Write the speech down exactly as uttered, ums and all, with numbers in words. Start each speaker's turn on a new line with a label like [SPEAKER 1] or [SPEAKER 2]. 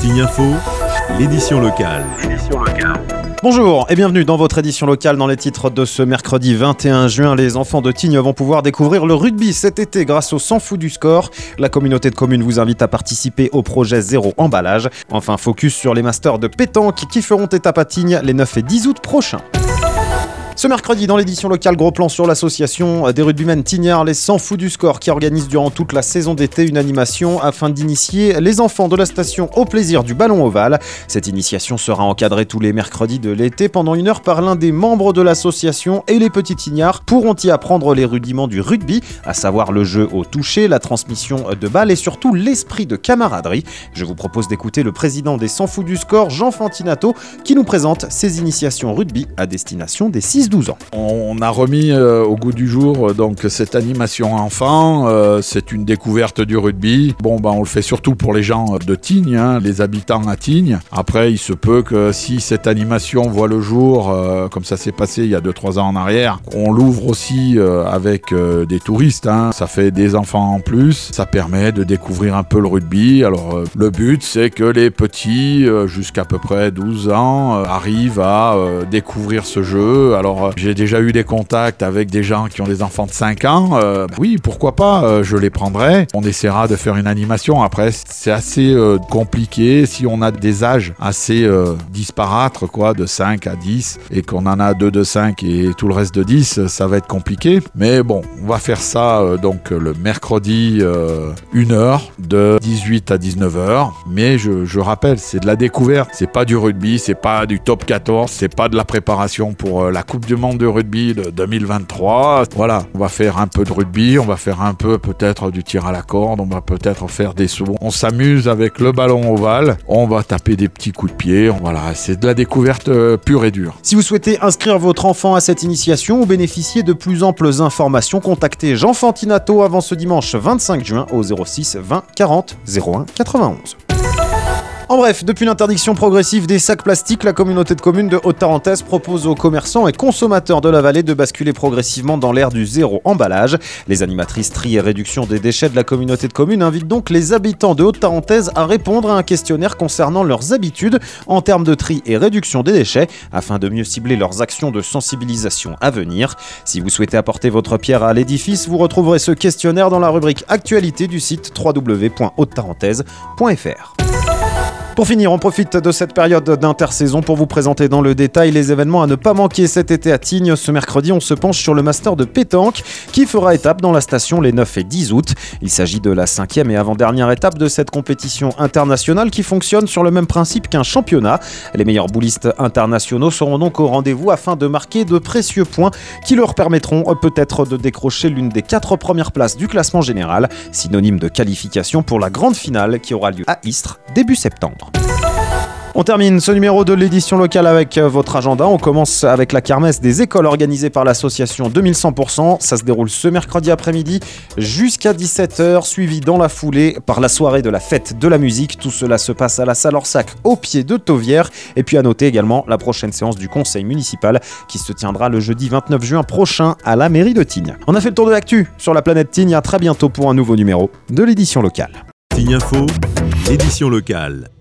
[SPEAKER 1] Tignes Info, l'édition locale.
[SPEAKER 2] Bonjour et bienvenue dans votre édition locale. Dans les titres de ce mercredi vingt et un juin, les enfants de Tignes vont pouvoir découvrir le rugby cet été grâce au S'en fout du score. La communauté de communes vous invite à participer au projet Zéro Emballage. Enfin, focus sur les masters de pétanque qui feront étape à Tignes les neuf et dix août prochains. Ce mercredi, dans l'édition locale, gros plan sur l'association des rugbymen tignards, les S'en fout du score, qui organise durant toute la saison d'été une animation afin d'initier les enfants de la station au plaisir du ballon ovale. Cette initiation sera encadrée tous les mercredis de l'été pendant une heure par l'un des membres de l'association et les petits tignards pourront y apprendre les rudiments du rugby, à savoir le jeu au toucher, la transmission de balles et surtout l'esprit de camaraderie. Je vous propose d'écouter le président des S'en fout du score, Jean Fantinato, qui nous présente ces initiations rugby à destination des six douze ans.
[SPEAKER 3] On a remis euh, au goût du jour euh, donc cette animation enfant. Euh, c'est une découverte du rugby. Bon, ben on le fait surtout pour les gens de Tignes, hein, les habitants à Tignes. Après, il se peut que si cette animation voit le jour, euh, comme ça s'est passé il y a deux trois ans en arrière, on l'ouvre aussi euh, avec euh, des touristes. Hein. Ça fait des enfants en plus. Ça permet de découvrir un peu le rugby. Alors, euh, le but, c'est que les petits, euh, jusqu'à peu près douze ans, euh, arrivent à euh, découvrir ce jeu. Alors, j'ai déjà eu des contacts avec des gens qui ont des enfants de cinq ans. Euh, bah oui, pourquoi pas, euh, je les prendrai. On essaiera de faire une animation. Après, c'est assez euh, compliqué. Si on a des âges assez euh, disparates, quoi, de cinq à dix, et qu'on en a deux de cinq et tout le reste de dix, ça va être compliqué. Mais bon, on va faire ça euh, donc le mercredi, euh, une heure, de dix-huit à dix-neuf heures. Mais je, je rappelle, c'est de la découverte. C'est pas du rugby, c'est pas du top quatorze, c'est pas de la préparation pour euh, la Coupe du monde de rugby de deux mille vingt-trois. Voilà, on va faire un peu de rugby, on va faire un peu peut-être du tir à la corde, on va peut-être faire des sauts. On s'amuse avec le ballon ovale, on va taper des petits coups de pied. Voilà, c'est de la découverte euh, pure et dure.
[SPEAKER 2] Si vous souhaitez inscrire votre enfant à cette initiation ou bénéficier de plus amples informations, contactez Jean Fantinato avant ce dimanche vingt-cinq juin au zéro six vingt quarante zéro un quatre-vingt-onze. En bref, depuis l'interdiction progressive des sacs plastiques, la communauté de communes de Haute-Tarentaise propose aux commerçants et consommateurs de la vallée de basculer progressivement dans l'ère du zéro emballage. Les animatrices tri et réduction des déchets de la communauté de communes invitent donc les habitants de Haute-Tarentaise à répondre à un questionnaire concernant leurs habitudes en termes de tri et réduction des déchets afin de mieux cibler leurs actions de sensibilisation à venir. Si vous souhaitez apporter votre pierre à l'édifice, vous retrouverez ce questionnaire dans la rubrique Actualité du site w w w point haute tarentaise point f r. Pour finir, on profite de cette période d'intersaison pour vous présenter dans le détail les événements à ne pas manquer cet été à Tignes. Ce mercredi, on se penche sur le master de pétanque qui fera étape dans la station les neuf et dix août. Il s'agit de la cinquième et avant-dernière étape de cette compétition internationale qui fonctionne sur le même principe qu'un championnat. Les meilleurs boulistes internationaux seront donc au rendez-vous afin de marquer de précieux points qui leur permettront peut-être de décrocher l'une des quatre premières places du classement général, synonyme de qualification pour la grande finale qui aura lieu à Istres début septembre. On termine ce numéro de l'édition locale avec votre agenda. On commence avec la kermesse des écoles organisée par l'association deux mille cent pour cent. Ça se déroule ce mercredi après-midi jusqu'à dix-sept heures, suivi dans la foulée par la soirée de la fête de la musique. Tout cela se passe à la salle Orsac au pied de Tauvière. Et puis à noter également la prochaine séance du conseil municipal qui se tiendra le jeudi vingt-neuf juin prochain à la mairie de Tignes. On a fait le tour de l'actu sur la planète Tignes. À très bientôt pour un nouveau numéro de l'édition locale.
[SPEAKER 1] Tignes Info, édition locale.